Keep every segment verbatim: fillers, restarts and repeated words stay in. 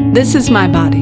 This is my body.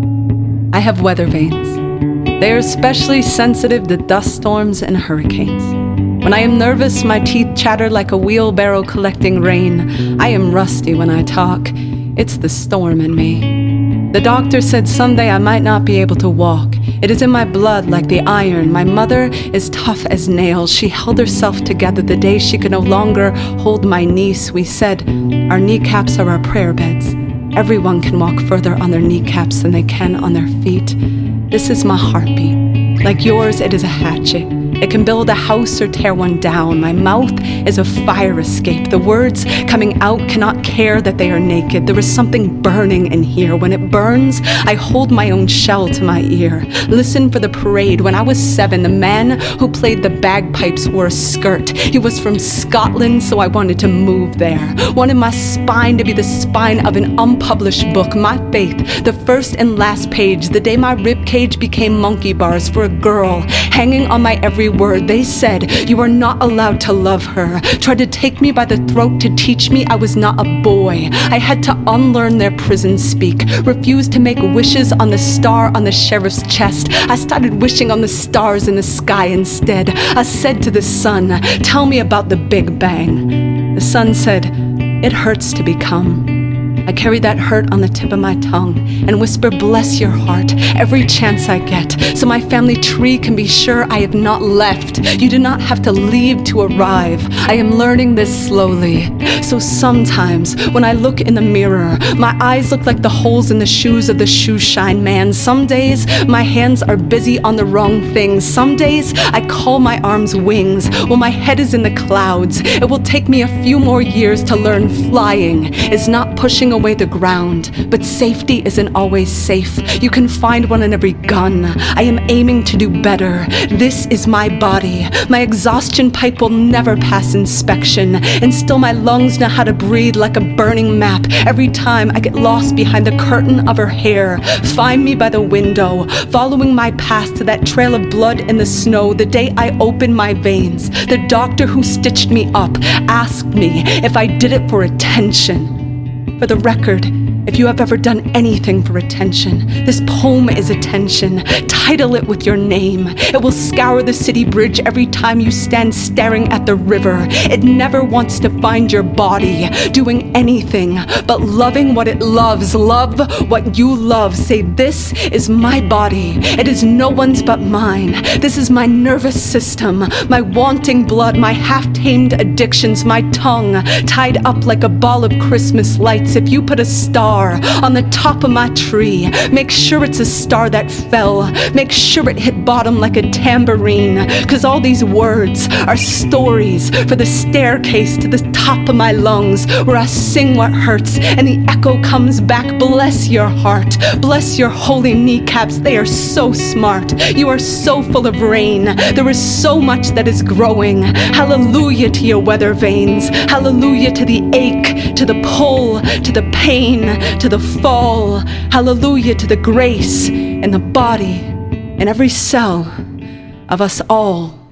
I have weather vanes. They are especially sensitive to dust storms and hurricanes. When I am nervous, my teeth chatter like a wheelbarrow collecting rain. I am rusty when I talk. It's the storm in me. The doctor said someday I might not be able to walk. It is in my blood like the iron. My mother is tough as nails. She held herself together the day she could no longer hold my niece. We said, our kneecaps are our prayer beds. Everyone can walk further on their kneecaps than they can on their feet. This is my heartbeat. Like yours, it is a hatchet. It can build a house or tear one down. My mouth is a fire escape. The words coming out cannot care that they are naked. There is something burning in here. When it burns, I hold my own shell to my ear. Listen for the parade. When I was seven, the man who played the bagpipes wore a skirt. He was from Scotland, so I wanted to move there. Wanted my spine to be the spine of an unpublished book. My faith, the first and last page. The day my ribcage became monkey bars for a girl hanging on my every word. They said, you are not allowed to love her. Tried to take me by the throat to teach me I was not a boy. I had to unlearn their prison speak. Refused to make wishes on the star on the sheriff's chest. I started wishing on the stars in the sky instead. I said to the sun, tell me about the Big Bang. The sun said, it hurts to become. I carry that hurt on the tip of my tongue and whisper, bless your heart, every chance I get, so my family tree can be sure I have not left. You do not have to leave to arrive. I am learning this slowly. So sometimes when I look in the mirror, my eyes look like the holes in the shoes of the shoe shine man. Some days my hands are busy on the wrong things. Some days I call my arms wings. While my head is in the clouds, it will take me a few more years to learn flying is not pushing away the ground, but safety isn't always safe. You can find one in every gun. I am aiming to do better. This is my body. My exhaustion pipe will never pass inspection, and still my lungs know how to breathe like a burning map. Every time I get lost behind the curtain of her hair, find me by the window, following my past to that trail of blood in the snow. The day I opened my veins, the doctor who stitched me up asked me if I did it for attention. For the record, if you have ever done anything for attention, this poem is attention. Title it with your name. It will scour the city bridge every time you stand staring at the river. It never wants to find your body doing anything but loving what it loves. Love what you love. Say, this is my body. It is no one's but mine. This is my nervous system, my wanting blood, my half-tamed addictions, my tongue tied up like a ball of Christmas lights. If you put a star on the top of my tree, make sure it's a star that fell. Make sure it hit bottom like a tambourine, cause all these words are stories for the staircase to the top of my lungs, where I sing what hurts and the echo comes back. Bless your heart, bless your holy kneecaps. They are so smart. You are so full of rain. There is so much that is growing. Hallelujah to your weather vanes. Hallelujah to the ache, to the pull, to the pain, to the fall. Hallelujah to the grace in the body, in every cell of us all.